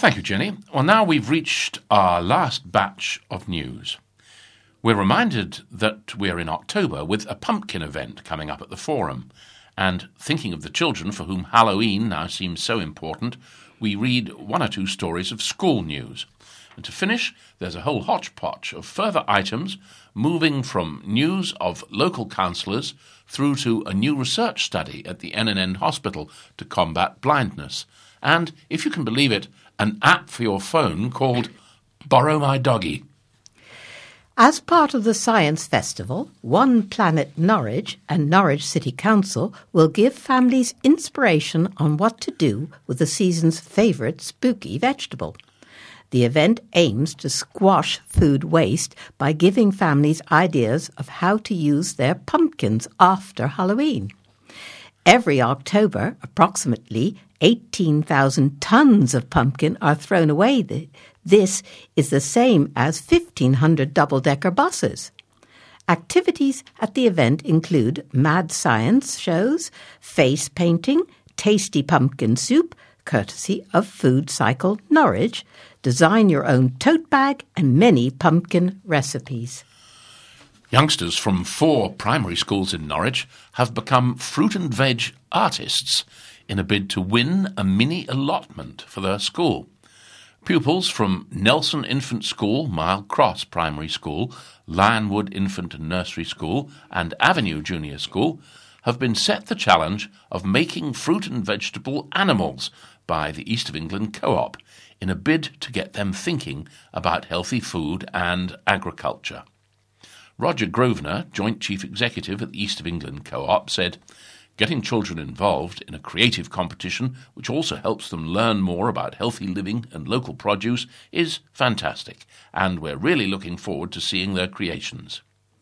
Thank you, Jenny. Well, now we've reached our last batch of news. We're reminded that we're in October with a pumpkin event coming up at the Forum. And thinking of the children for whom Halloween now seems so important, we read one or two stories of school news. And to finish, there's a whole hodgepodge of further items moving from news of local councillors through to a new research study at the NNN Hospital to combat blindness. And, if you can believe it, an app for your phone called Borrow My Doggy. As part of the Science Festival, One Planet Norwich and Norwich City Council will give families inspiration on what to do with the season's favourite spooky vegetable. The event aims to squash food waste by giving families ideas of how to use their pumpkins after Halloween. Every October, approximately 18,000 tons of pumpkin are thrown away. This is the same as 1,500 double-decker buses. Activities at the event include mad science shows, face painting, tasty pumpkin soup, courtesy of Food Cycle Norwich, design your own tote bag, and many pumpkin recipes. Youngsters from 4 primary schools in Norwich have become fruit and veg artists in a bid to win a mini allotment for their school. Pupils from Nelson Infant School, Mile Cross Primary School, Lionwood Infant and Nursery School and Avenue Junior School have been set the challenge of making fruit and vegetable animals by the East of England Co-op in a bid to get them thinking about healthy food and agriculture. Roger Grosvenor, Joint Chief Executive at the East of England Co-op, said, "Getting children involved in a creative competition which also helps them learn more about healthy living and local produce is fantastic, and we're really looking forward to seeing their creations."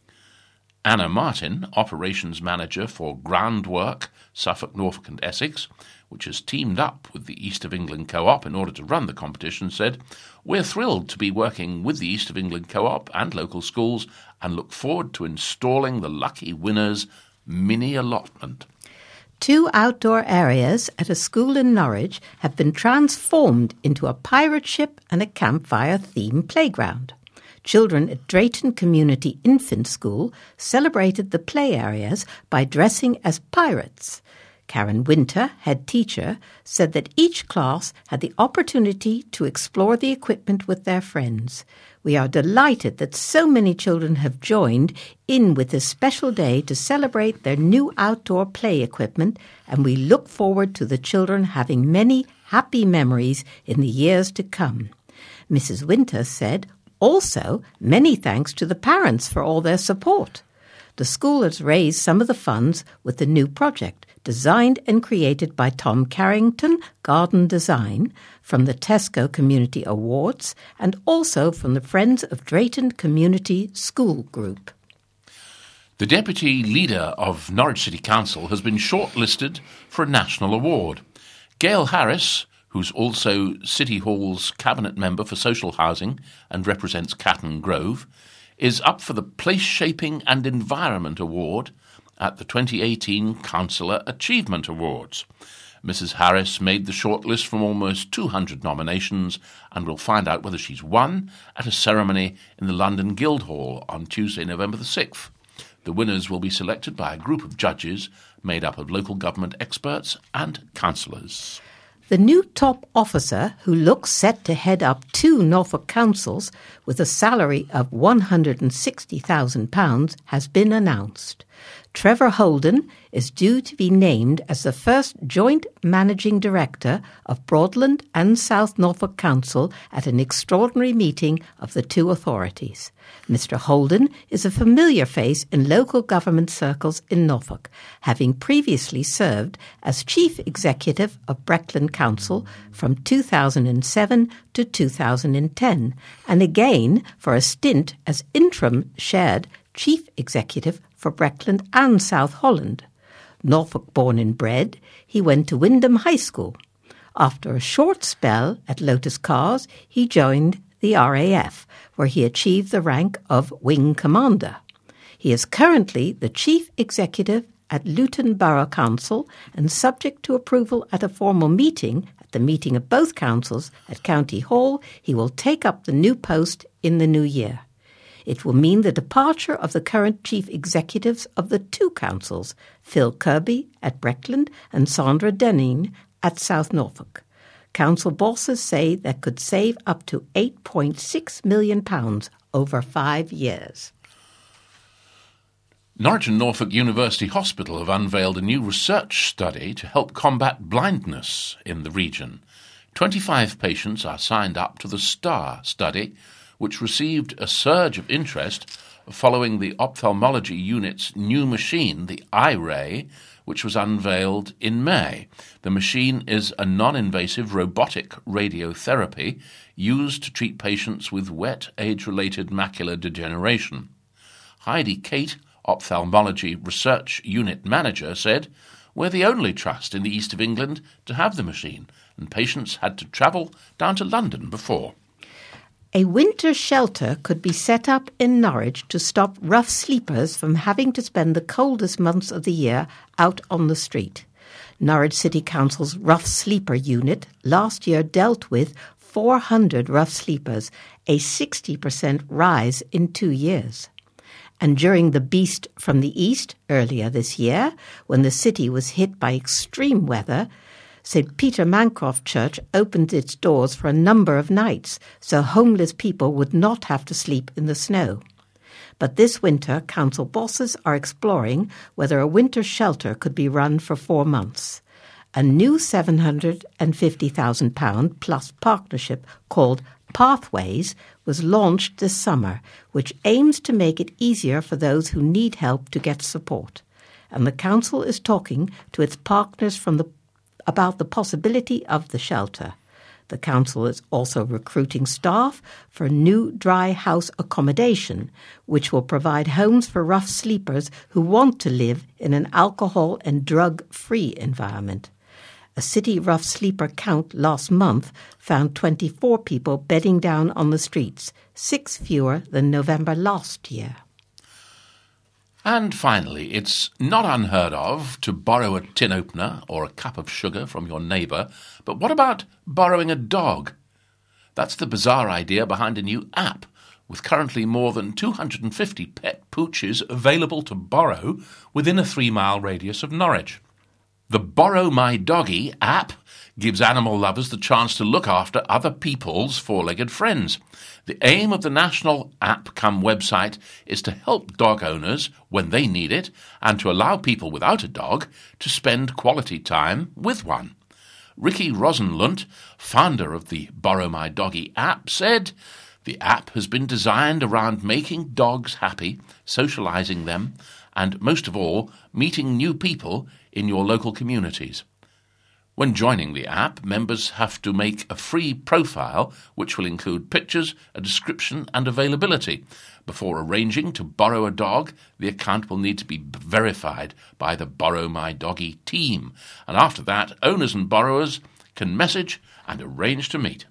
Anna Martin, Operations Manager for Groundwork, Suffolk, Norfolk and Essex, which has teamed up with the East of England Co-op in order to run the competition, said, "We're thrilled to be working with the East of England Co-op and local schools and look forward to installing the lucky winner's mini allotment." 2 outdoor areas at a school in Norwich have been transformed into a pirate ship and a campfire-themed playground. Children at Drayton Community Infant School celebrated the play areas by dressing as pirates. Karen Winter, head teacher, said that each class had the opportunity to explore the equipment with their friends. "We are delighted that so many children have joined in with this special day to celebrate their new outdoor play equipment, and we look forward to the children having many happy memories in the years to come." Mrs. Winter said, "Also, many thanks to the parents for all their support." The school has raised some of the funds with the new project, designed and created by Tom Carrington Garden Design, from the Tesco Community Awards and also from the Friends of Drayton Community School Group. The Deputy Leader of Norwich City Council has been shortlisted for a national award. Gail Harris, who's also City Hall's Cabinet Member for Social Housing and represents Catton Grove, is up for the Place Shaping and Environment Award at the 2018 Councillor Achievement Awards. Mrs. Harris made the shortlist from almost 200 nominations and will find out whether she's won at a ceremony in the London Guildhall on Tuesday, November the 6th. The winners will be selected by a group of judges made up of local government experts and councillors. The new top officer, who looks set to head up 2 Norfolk councils with a salary of £160,000, has been announced. Trevor Holden is due to be named as the first joint managing director of Broadland and South Norfolk Council at an extraordinary meeting of the 2 authorities. Mr. Holden is a familiar face in local government circles in Norfolk, having previously served as Chief Executive of Breckland Council from 2007 to 2010, and again for a stint as interim shared Chief Executive for Breckland and South Holland. Norfolk born and bred, he went to Wyndham High School. After a short spell at Lotus Cars, he joined the RAF, where he achieved the rank of Wing Commander. He is currently the Chief Executive at Luton Borough Council, and subject to approval at a formal meeting, at the meeting of both councils at County Hall, he will take up the new post in the new year. It will mean the departure of the current chief executives of the two councils, Phil Kirby at Breckland and Sandra Denning at South Norfolk. Council bosses say that could save up to £8.6 million over 5 years. Norwich and Norfolk University Hospital have unveiled a new research study to help combat blindness in the region. 25 patients are signed up to the STAR study, which received a surge of interest following the ophthalmology unit's new machine, the iRay, which was unveiled in May. The machine is a non-invasive robotic radiotherapy used to treat patients with wet age-related macular degeneration. Heidi Kate, Ophthalmology Research Unit Manager, said, "We're the only trust in the east of England to have the machine, and patients had to travel down to London before." A winter shelter could be set up in Norwich to stop rough sleepers from having to spend the coldest months of the year out on the street. Norwich City Council's Rough Sleeper Unit last year dealt with 400 rough sleepers, a 60% rise in 2 years. And during the Beast from the East earlier this year, when the city was hit by extreme weather, St. Peter Mancroft Church opened its doors for a number of nights so homeless people would not have to sleep in the snow. But this winter, council bosses are exploring whether a winter shelter could be run for 4 months. A new £750,000 plus partnership called Pathways was launched this summer, which aims to make it easier for those who need help to get support. And the council is talking to its partners about the possibility of the shelter. The council is also recruiting staff for new dry house accommodation, which will provide homes for rough sleepers who want to live in an alcohol and drug-free environment. A city rough sleeper count last month found 24 people bedding down on the streets, 6 fewer than November last year. And finally, it's not unheard of to borrow a tin opener or a cup of sugar from your neighbour, but what about borrowing a dog? That's the bizarre idea behind a new app, with currently more than 250 pet pooches available to borrow within a 3-mile radius of Norwich. The Borrow My Doggy app gives animal lovers the chance to look after other people's four-legged friends. The aim of the national app-cum website is to help dog owners when they need it and to allow people without a dog to spend quality time with one. Ricky Rosenlund, founder of the Borrow My Doggy app, said, "The app has been designed around making dogs happy, socializing them, and most of all, meeting new people in your local communities. When joining the app, members have to make a free profile which will include pictures, a description and availability. Before arranging to borrow a dog, the account will need to be verified by the Borrow My Doggy team, and after that, owners and borrowers can message and arrange to meet."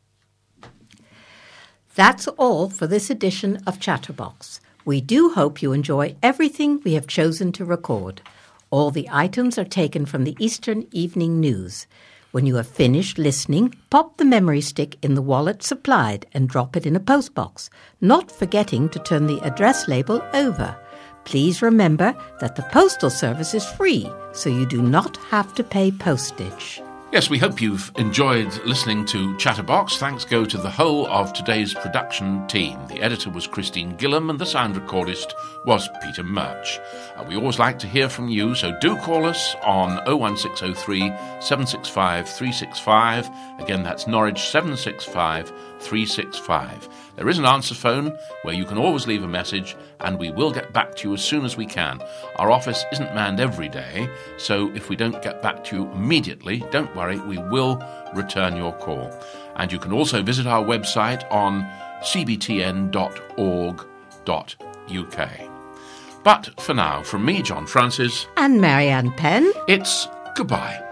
That's all for this edition of Chatterbox. We do hope you enjoy everything we have chosen to record. All the items are taken from the Eastern Evening News. When you have finished listening, pop the memory stick in the wallet supplied and drop it in a postbox, not forgetting to turn the address label over. Please remember that the postal service is free, so you do not have to pay postage. Yes, we hope you've enjoyed listening to Chatterbox. Thanks go to the whole of today's production team. The editor was Christine Gillam and the sound recordist was Peter Murch. We always like to hear from you, so do call us on 01603 765 365. Again, that's Norwich 765 365. There is an answer phone where you can always leave a message and we will get back to you as soon as we can. Our office isn't manned every day, so if we don't get back to you immediately, don't worry, we will return your call. And you can also visit our website on cbtn.org.uk. But for now, from me, John Francis, and Marianne Penn, it's goodbye.